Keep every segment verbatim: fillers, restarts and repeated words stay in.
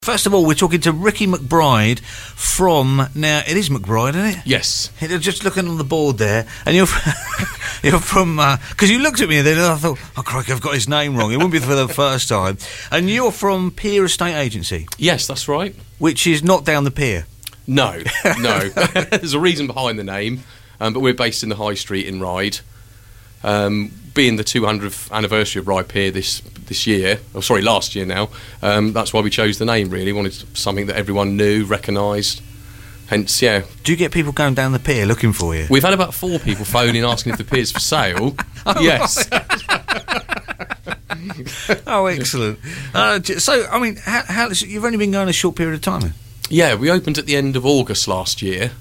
First of all, we're talking to Ricky McBride from, now, it is McBride, isn't it? Yes. You're just looking on the board there, and you're from, you're from, because uh, you looked at me and then I thought, oh, crikey, I've got his name wrong. It wouldn't be for the first time. And you're from Pier Estate Agency. Yes, that's right. Which is not down the pier. No, no. There's a reason behind the name, um, but we're based in the High Street in Ryde. Um, being the two hundredth anniversary of Ryde Pier this this year, or sorry, last year now, um, that's why we chose the name, really. Wanted something that everyone knew, recognised. Hence, yeah. Do you get people going down the pier looking for you? We've had about four people phoning asking if the pier's for sale. Oh, yes. Oh, excellent. Uh, j- so, I mean, how, how, you've only been going a short period of time then? Yeah, we opened at the end of August last year.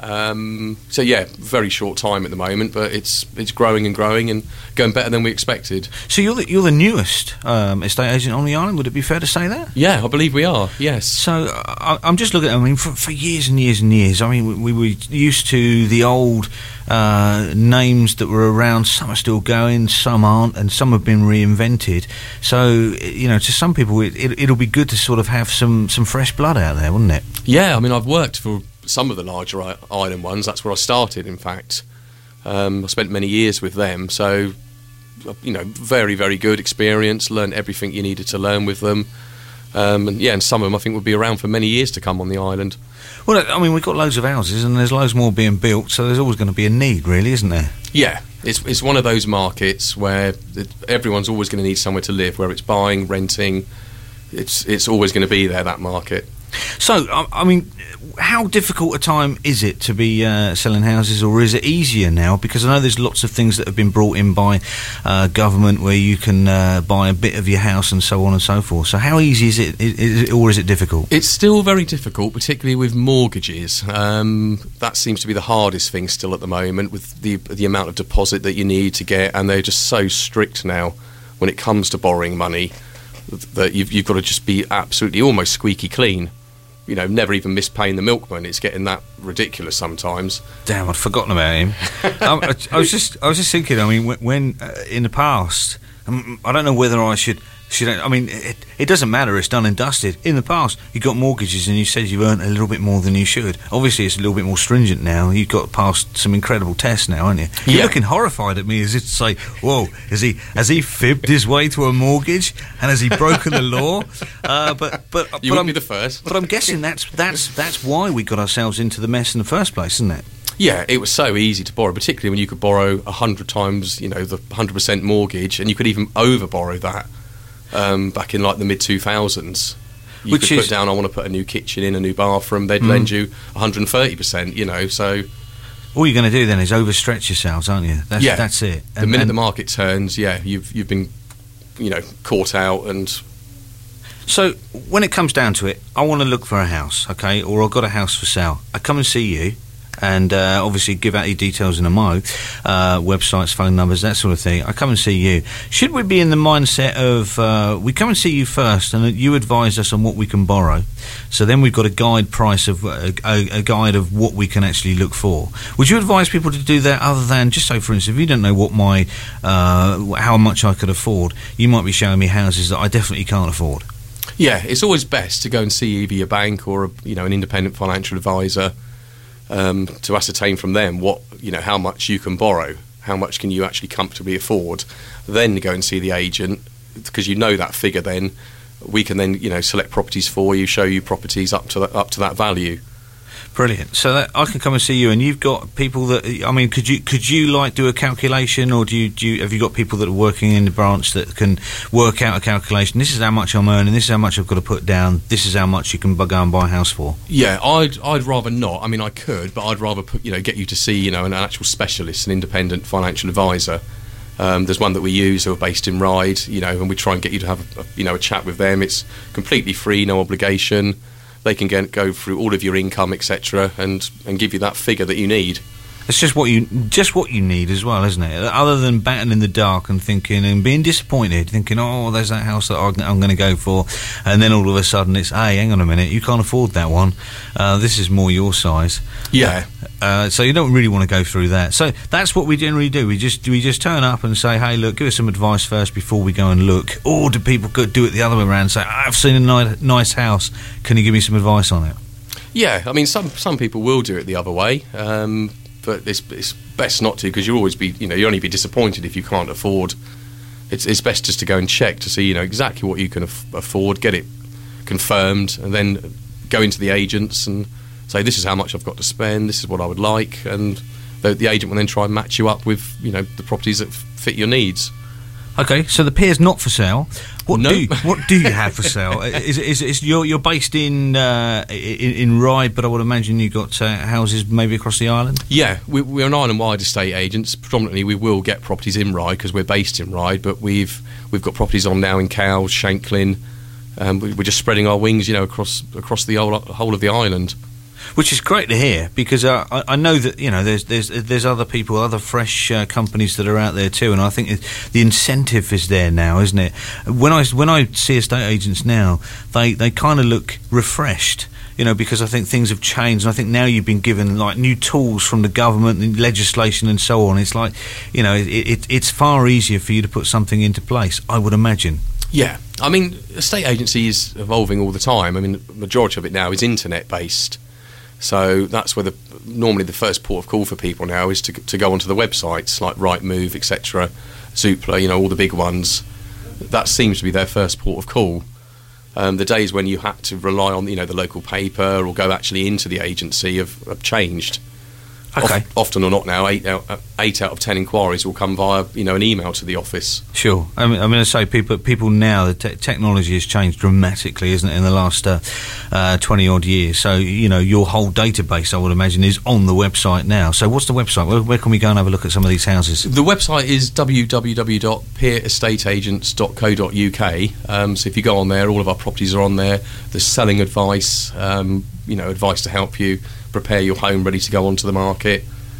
Um, so yeah, very short time at the moment, but it's it's growing and growing and going better than we expected. So you're the, you're the newest um, estate agent on the island. Would it be fair to say that? Yeah, I believe we are. Yes. So I, I'm just looking at. I mean, for, for years and years and years. I mean, we, we were used to the old uh, names that were around. Some are still going, some aren't, and some have been reinvented. So you know, to some people, it, it, it'll be good to sort of have some some fresh blood out there, wouldn't it? Yeah, I mean, I've worked for some of the larger I- island ones. That's where I started, in fact. Um, I spent many years with them, so, you know, very, very good experience, learned everything you needed to learn with them. Um, and yeah, and some of them I think will be around for many years to come on the island. Well, I mean, we've got loads of houses and there's loads more being built, so there's always going to be a need, really, isn't there? Yeah, it's it's one of those markets where it, everyone's always going to need somewhere to live, where it's buying, renting. It's, it's always going to be there, that market. So, I, I mean, how difficult a time is it to be uh, selling houses, or is it easier now? Because I know there's lots of things that have been brought in by uh, government where you can uh, buy a bit of your house and so on and so forth. So how easy is it, is, is it or is it difficult? It's still very difficult, particularly with mortgages. Um, that seems to be the hardest thing still at the moment, with the the amount of deposit that you need to get, and they're just so strict now when it comes to borrowing money that you've, you've got to just be absolutely almost squeaky clean. You know, never even miss paying the milkman. It's getting that ridiculous sometimes. Damn, I'd forgotten about him. um, I, I was just, I was just thinking. I mean, when, when uh, in the past, um, I don't know whether I should, should. I, I mean, it, it doesn't matter. It's done and dusted. In the past, you got mortgages, and you said you earned a little bit more than you should. Obviously, it's a little bit more stringent now. You've got past some incredible tests now, haven't you? You're yeah. looking horrified at me as if to say, "Whoa, is he has he fibbed his way to a mortgage, and has he broken the law?" Uh, but but you but wouldn't I'm, be the first. But I'm guessing that's that's that's why we got ourselves into the mess in the first place, isn't it? Yeah, it was so easy to borrow, particularly when you could borrow a hundred times, you know, the hundred percent mortgage, and you could even over borrow that. Um, back in like the mid two thousands, you Which could is, put down, I want to put a new kitchen in, a new bathroom. They'd mm. lend you one hundred thirty percent. You know, so all you're going to do then is overstretch yourselves, aren't you? That's, yeah, that's it. And, the minute the market turns, yeah, you've you've been, you know, caught out. And so when it comes down to it, I want to look for a house, okay, or I've got a house for sale. I come and see you. And uh, obviously give out your details in a mo, uh, websites, phone numbers, that sort of thing. I come and see you. Should we be in the mindset of uh, we come and see you first, and you advise us on what we can borrow? So then we've got a guide price of uh, a, a guide of what we can actually look for. Would you advise people to do that, other than just so, for instance, if you don't know what my uh, how much I could afford, you might be showing me houses that I definitely can't afford. Yeah, it's always best to go and see either your bank or a, you know, an independent financial advisor. Um, to ascertain from them what, you know, how much you can borrow, how much can you actually comfortably afford, then go and see the agent, because you know that figure. Then we can then, you know, select properties for you, show you properties up to that, up to that value. Brilliant. So that I can come and see you, and you've got people that, I mean, could you could you like do a calculation, or do you, do you have you got people that are working in the branch that can work out a calculation? This is how much I'm earning. This is how much I've got to put down. This is how much you can bu- go and buy a house for. Yeah, I'd I'd rather not. I mean, I could, but I'd rather put, you know, get you to see, you know, an actual specialist, an independent financial advisor. Um, there's one that we use who are based in Ryde, you know, and we try and get you to have a, a, you know, a chat with them. It's completely free, no obligation. They can get, go through all of your income, et cetera, and and give you that figure that you need. It's just what you just what you need as well, isn't it? Other than batting in the dark and thinking and being disappointed, thinking, oh, there's that house that I'm going to go for, and then all of a sudden it's, hey, hang on a minute, you can't afford that one. Uh, this is more your size. Yeah. Uh, so you don't really want to go through that. So that's what we generally do. We just we just turn up and say, hey, look, give us some advice first before we go and look. Or do people go do it the other way around and say, I've seen a ni- nice house, can you give me some advice on it? Yeah, I mean, some some people will do it the other way. Um, But it's, it's best not to, because you'll always be, you know, you'll only be disappointed if you can't afford. It's, it's best just to go and check to see, you know, exactly what you can af- afford, get it confirmed, and then go into the agents and say, this is how much I've got to spend, this is what I would like, and the, the agent will then try and match you up with, you know, the properties that f- fit your needs. Okay, so the pier's not for sale. What No. do you, what do you have for sale? Is is, is you're you're based in, uh, in in Ryde, but I would imagine you've got uh, houses maybe across the island. Yeah, we, we're an island-wide estate agents. Predominantly, we will get properties in Ryde because we're based in Ryde, but we've we've got properties on now in Cowes, Shanklin. Um, we, we're just spreading our wings, you know, across across the whole, whole of the island. Which is great to hear, because uh, I, I know that, you know, there's there's there's other people, other fresh uh, companies that are out there too, and I think it, the incentive is there now, isn't it? When I when I see estate agents now, they they kind of look refreshed, you know, because I think things have changed, and I think now you've been given like new tools from the government and legislation and so on. It's like, you know, it, it, it's far easier for you to put something into place, I would imagine. Yeah, I mean, estate agency is evolving all the time. I mean, the majority of it now is internet based. So that's where the normally the first port of call for people now is to to go onto the websites like Rightmove, et cetera, Zoopla, you know, all the big ones. That seems to be their first port of call. Um, the days when you had to rely on, you know, the local paper or go actually into the agency have, have changed. Okay. Of, often or not now, eight out, eight out of ten inquiries will come via, you know, an email to the office. Sure. I mean, I'm going to say people people now, the te- technology has changed dramatically, isn't it, in the last uh, uh, twenty odd years. So, you know, your whole database, I would imagine, is on the website now. So what's the website? Where, where can we go and have a look at some of these houses? The website is w w w dot peer estate agents dot co dot u k. Um, so if you go on there, all of our properties are on there. There's selling advice, um, you know, advice to help you prepare your home ready to go onto the market.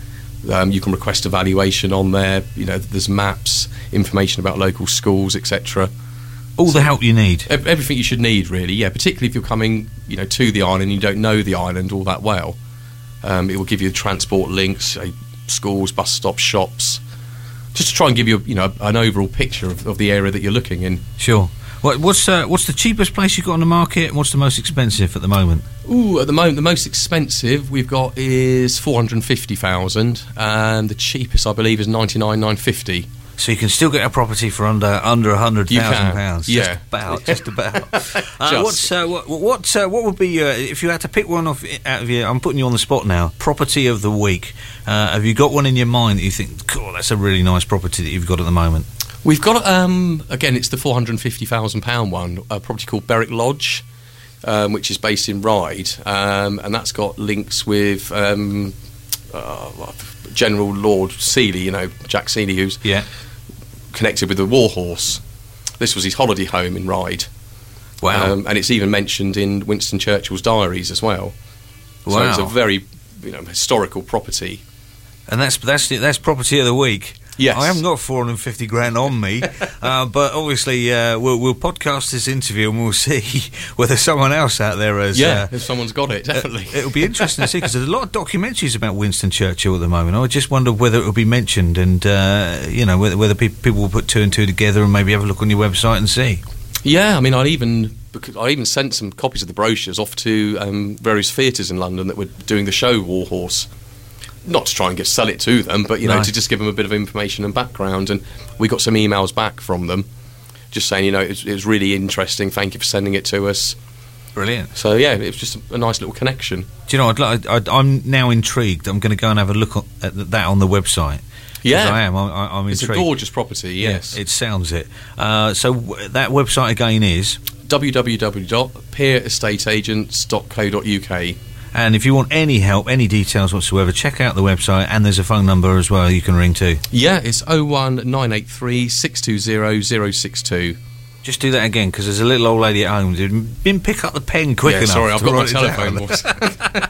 Um, you can request a valuation on there. You know, there's maps, information about local schools, et cetera. All the help you need. Ev- everything you should need, really. Yeah, particularly if you're coming, you know, to the island and you don't know the island all that well. Um, it will give you transport links, uh, schools, bus stops, shops, just to try and give you, you know, an overall picture of, of the area that you're looking in. Sure. What, what's uh, what's the cheapest place you've got on the market, and what's the most expensive at the moment? Ooh, at the moment, the most expensive we've got is four hundred fifty thousand, and the cheapest, I believe, is ninety-nine nine fifty. So you can still get a property for under under a hundred thousand pounds. Yeah, just about, just about. uh, Just. What's uh, what what uh, what would be your, if you had to pick one off out of your? I'm putting you on the spot now. Property of the week. Uh, have you got one in your mind that you think, cool, that's a really nice property that you've got at the moment? We've got, um, again, it's the four hundred fifty thousand pound one, a property called Berwick Lodge, um, which is based in Ryde, um, and that's got links with um, uh, General Lord Seeley, you know, Jack Seeley, who's Yeah. connected with the Warhorse. This was his holiday home in Ryde. Wow. Um, and it's even mentioned in Winston Churchill's diaries as well. So Wow. it's a very, you know, historical property. And that's that's that's property of the week. Yes. I haven't got four hundred fifty grand on me, uh, but obviously uh, we'll, we'll podcast this interview and we'll see whether someone else out there has. Yeah, uh, if someone's got it, definitely. Uh, it'll be interesting to see, because there's a lot of documentaries about Winston Churchill at the moment. I just wonder whether it will be mentioned, and uh, you know, whether, whether people, people will put two and two together and maybe have a look on your website and see. Yeah, I mean, I even because I even sent some copies of the brochures off to um, various theatres in London that were doing the show Warhorse. Not to try and get sell it to them, but you know, No. to just give them a bit of information and background. And we got some emails back from them, just saying, you know, it was, it was really interesting. Thank you for sending it to us. Brilliant. So yeah, it was just a, a nice little connection. Do you know? I'd, li- I'd, I'm now intrigued. I'm going to go and have a look at that on the website. Yeah, Yes, I am. I, I, I'm it's intrigued. a gorgeous property. Yes, Yeah, it sounds it. Uh, so w- that website again is. w w w dot peer estate agents dot co dot u k. And if you want any help, any details whatsoever, check out the website, and there's a phone number as well you can ring to. Yeah, it's oh one nine eight three six two zero zero six two. Just do that again, because there's a little old lady at home who didn't pick up the pen quick Yeah, enough. sorry, I've to got my write it telephone down. box.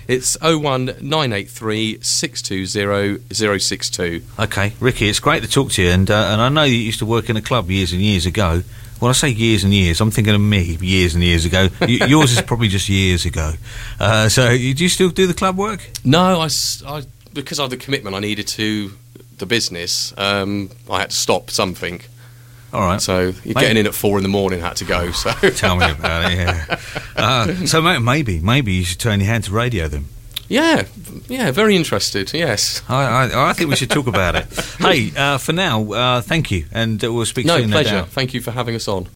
It's oh one nine eight three six two zero zero six two. Okay, Ricky, it's great to talk to you, and uh, and I know you used to work in a club years and years ago. When I say years and years, I'm thinking of me years and years ago. Y- yours is probably just years ago. Uh, so, you, do you still do the club work? No, I, s- I- because of the commitment I needed to the business, um, I had to stop something. All right. So you're getting in at four in the morning, had to go. So Tell me about it. Yeah. Uh, so ma- maybe, maybe you should turn your hand to radio then. yeah, yeah, very interested. Yes. I, I, I think we should talk about it. Hey, uh, for now, uh, thank you, and uh, we'll speak No, soon. No pleasure. doubt. Thank you for having us on.